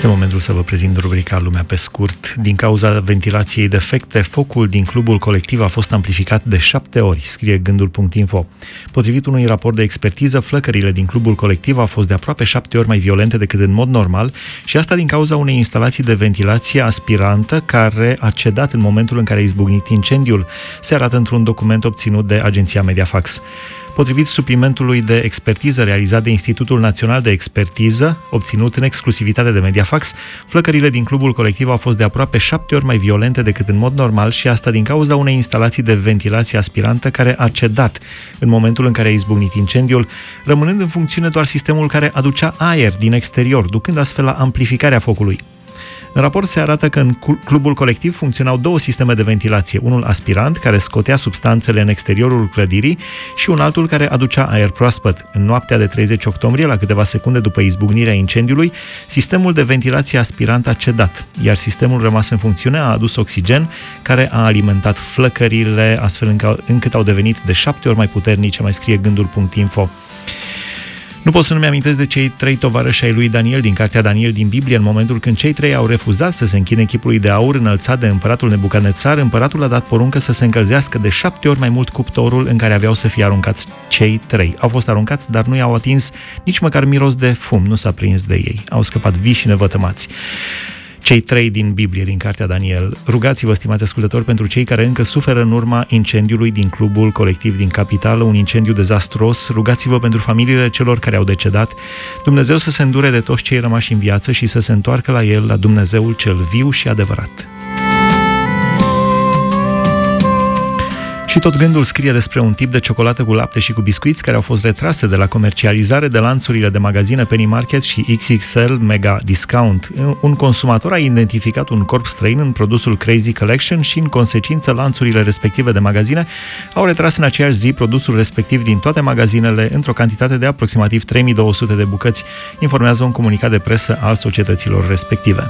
Este momentul să vă prezint rubrica Lumea pe scurt. Din cauza ventilației defecte, focul din clubul colectiv a fost amplificat de 7 ori, scrie Gândul.info. Potrivit unui raport de expertiză, flăcările din clubul colectiv au fost de aproape 7 ori mai violente decât în mod normal și asta din cauza unei instalații de ventilație aspirantă care a cedat în momentul în care a izbucnit incendiul, se arată într-un document obținut de agenția Mediafax. Potrivit suplimentului de expertiză realizat de Institutul Național de Expertiză, obținut în exclusivitate de Mediafax, flăcările din clubul colectiv au fost de aproape 7 ori mai violente decât în mod normal și asta din cauza unei instalații de ventilație aspirantă care a cedat în momentul în care a izbucnit incendiul, rămânând în funcțiune doar sistemul care aducea aer din exterior, ducând astfel la amplificarea focului. În raport se arată că în clubul colectiv funcționau 2 sisteme de ventilație, unul aspirant, care scotea substanțele în exteriorul clădirii, și un altul care aducea aer proaspăt. În noaptea de 30 octombrie, la câteva secunde după izbucnirea incendiului, sistemul de ventilație aspirant a cedat, iar sistemul rămas în funcțiune a adus oxigen, care a alimentat flăcările, astfel încât au devenit de 7 ori mai puternice, mai scrie Gândul.info. Nu pot să nu-mi amintesc de cei 3 tovarăși ai lui Daniel din cartea Daniel din Biblie. În momentul când cei 3 au refuzat să se închine chipului de aur înălțat de împăratul Nebucadnețar, împăratul a dat poruncă să se încălzească de 7 ori mai mult cuptorul în care aveau să fie aruncați cei 3. Au fost aruncați, dar nu i-au atins nici măcar miros de fum, nu s-a prins de ei. Au scăpat vii și nevătămați. Cei 3 din Biblie, din cartea Daniel. Rugați-vă, stimați ascultători, pentru cei care încă suferă în urma incendiului din clubul colectiv din capitală, un incendiu dezastruos. Rugați-vă pentru familiile celor care au decedat. Dumnezeu să se îndure de toți cei rămași în viață și să se întoarcă la El, la Dumnezeul cel viu și adevărat. Și tot Gândul scrie despre un tip de ciocolată cu lapte și cu biscuiți care au fost retrase de la comercializare de lanțurile de magazine Penny Market și XXL Mega Discount. Un consumator a identificat un corp străin în produsul Crazy Collection și, în consecință, lanțurile respective de magazine au retras în aceeași zi produsul respectiv din toate magazinele într-o cantitate de aproximativ 3200 de bucăți, informează un comunicat de presă al societăților respective.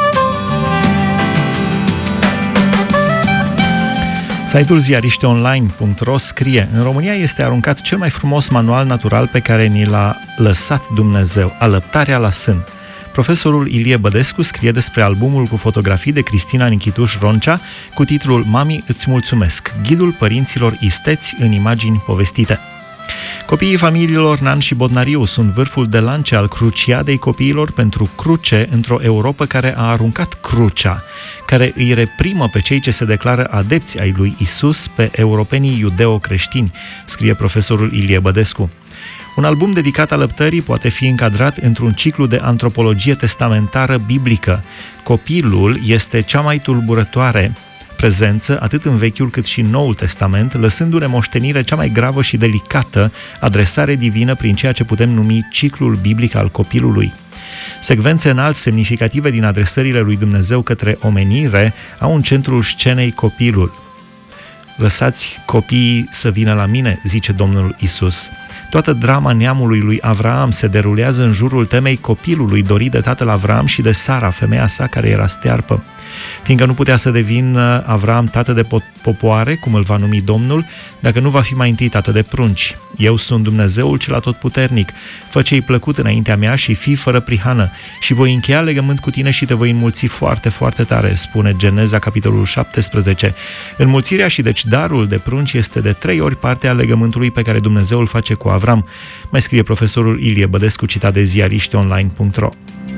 Site-ul ziariștionline.ro scrie: în România este aruncat cel mai frumos manual natural pe care ni l-a lăsat Dumnezeu, Alăptarea la sân. Profesorul Ilie Bădescu scrie despre albumul cu fotografii de Cristina Nichituș Roncea cu titlul Mami, îți mulțumesc, ghidul părinților isteți în imagini povestite. Copiii familiilor Nan și Bodnariu sunt vârful de lance al Cruciadei copiilor pentru cruce într-o Europă care a aruncat crucea, care îi reprimă pe cei ce se declară adepți ai lui Isus, pe europenii iudeo-creștini, scrie profesorul Ilie Bădescu. Un album dedicat alăptării poate fi încadrat într-un ciclu de antropologie testamentară biblică. Copilul este cea mai tulburătoare prezență atât în Vechiul cât și în Noul Testament, lăsându-ne moștenire cea mai gravă și delicată, adresare divină prin ceea ce putem numi ciclul biblic al copilului. Secvențe înalt semnificative din adresările lui Dumnezeu către omenire au în centrul scenei copilul. Lăsați copiii să vină la mine, zice Domnul Isus. Toată drama neamului lui Avraam se derulează în jurul temei copilului dorit de tatăl Avraam și de Sara, femeia sa care era stearpă. Fiindcă nu putea să devină Avraam tată de popoare, cum îl va numi Domnul, dacă nu va fi mai întâi tată de prunci. Eu sunt Dumnezeul cel atotputernic, fă ce-i plăcut înaintea mea și fii fără prihană și voi încheia legământ cu tine și te voi înmulți foarte, foarte tare, spune Geneza, capitolul 17. Înmulțirea și deci darul de prunci este de 3 ori partea legământului pe care Dumnezeu îl face cu Avram, mai scrie profesorul Ilie Bădescu, citat de ziariștionline.ro.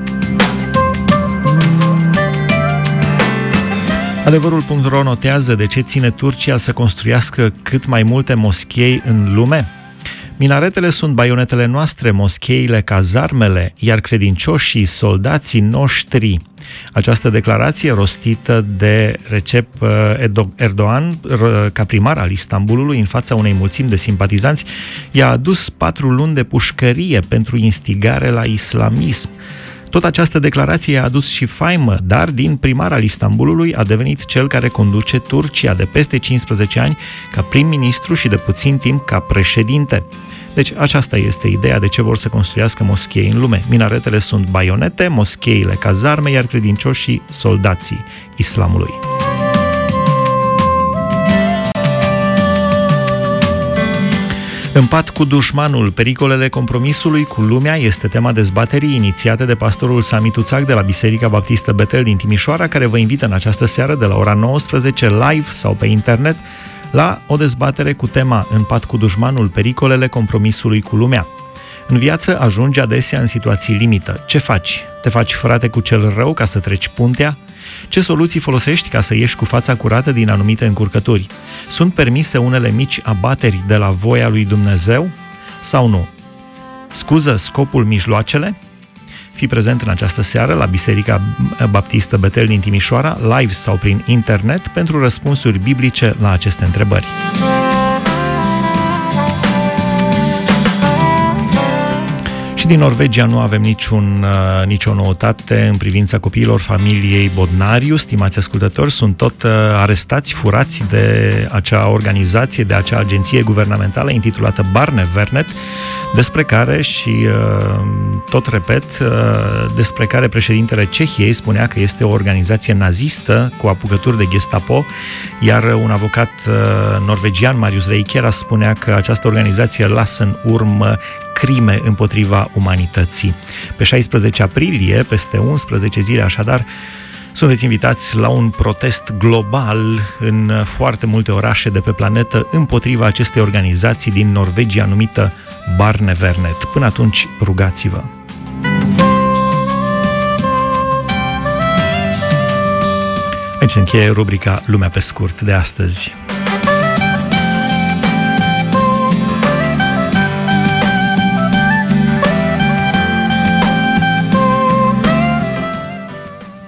Adevărul.ro notează de ce ține Turcia să construiască cât mai multe moschei în lume. Minaretele sunt baionetele noastre, moscheile cazarmele, iar credincioșii, soldații noștri. Această declarație, rostită de Recep Erdogan, ca primar al Istanbulului, în fața unei mulțimi de simpatizanți, i-a adus 4 luni de pușcărie pentru instigare la islamism. Tot această declarație i-a adus și faimă, dar din primar al Istanbulului a devenit cel care conduce Turcia de peste 15 ani ca prim-ministru și de puțin timp ca președinte. Deci aceasta este ideea de ce vor să construiască moschei în lume. Minaretele sunt baionete, moscheile cazarme, iar credincioșii soldații islamului. În pat cu dușmanul, pericolele compromisului cu lumea este tema dezbaterii inițiate de pastorul Sami Tuțac de la Biserica Baptistă Betel din Timișoara, care vă invită în această seară de la ora 19 live sau pe internet la o dezbatere cu tema În pat cu dușmanul, pericolele compromisului cu lumea. În viață ajungi adesea în situații limită. Ce faci? Te faci frate cu cel rău ca să treci puntea? Ce soluții folosești ca să ieși cu fața curată din anumite încurcături? Sunt permise unele mici abateri de la voia lui Dumnezeu sau nu? Scuză scopul mijloacele? Fii prezent în această seară la Biserica Baptistă Betel din Timișoara, live sau prin internet, pentru răspunsuri biblice la aceste întrebări. Și din Norvegia nu avem nicio noutate în privința copiilor familiei Bodnariu. Stimați ascultători, sunt tot arestați, furați de acea organizație, de acea agenție guvernamentală intitulată Barnevernet, despre care și, tot repet, despre care președintele Cehiei spunea că este o organizație nazistă cu apucături de Gestapo, iar un avocat norvegian, Marius Reikeras, spunea că această organizație lasă în urmă crime împotriva umanității. Pe 16 aprilie, peste 11 zile așadar, sunteți invitați la un protest global în foarte multe orașe de pe planetă împotriva acestei organizații din Norvegia numită Barnevernet. Până atunci, rugați-vă! Aici se încheie rubrica Lumea pe scurt de astăzi.